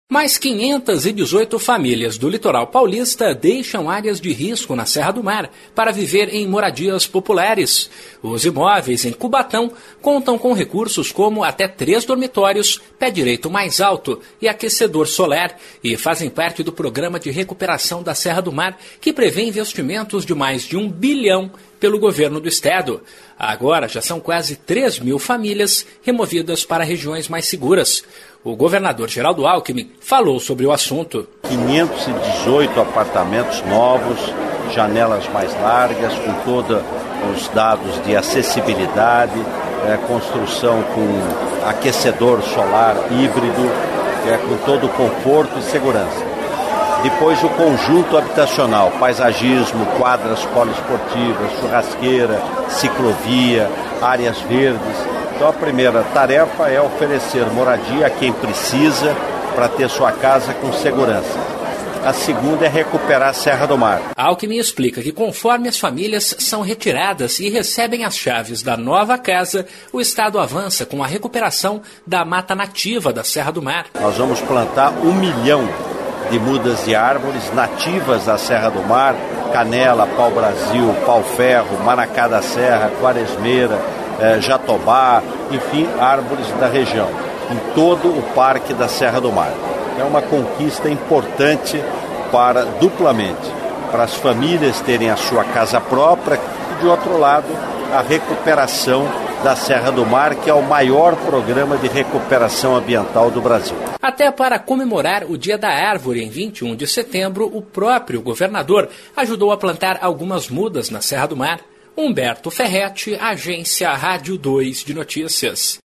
Mais 518 famílias do litoral paulista deixam áreas de risco na Serra do Mar para viver em moradias populares. Os imóveis em Cubatão contam com recursos como até 3 dormitórios, pé direito mais alto e aquecedor solar e fazem parte do programa de recuperação da Serra do Mar, que prevê investimentos de mais de 1 bilhão pelo governo do estado. Agora já são quase 3.000 famílias removidas para regiões mais seguras. O governador Geraldo Alckmin falou sobre o assunto. 518 apartamentos novos, janelas mais largas, com todos os dados de acessibilidade, construção com aquecedor solar híbrido, com todo o conforto e segurança. Depois o conjunto habitacional, paisagismo, quadras poliesportivas, churrasqueira, ciclovia, áreas verdes. Então a primeira tarefa é oferecer moradia a quem precisa para ter sua casa com segurança. A segunda é recuperar a Serra do Mar. Alckmin explica que conforme as famílias são retiradas e recebem as chaves da nova casa, o Estado avança com a recuperação da mata nativa da Serra do Mar. Nós vamos plantar 1 milhão de mudas de árvores nativas da Serra do Mar, canela, pau-brasil, pau-ferro, maracá da serra, quaresmeira, jatobá, enfim, árvores da região, em todo o Parque da Serra do Mar. É uma conquista importante duplamente, para as famílias terem a sua casa própria e, de outro lado, a recuperação da Serra do Mar, que é o maior programa de recuperação ambiental do Brasil. Até para comemorar o Dia da Árvore, em 21 de setembro, o próprio governador ajudou a plantar algumas mudas na Serra do Mar. Humberto Ferretti, Agência Rádio 2 de Notícias.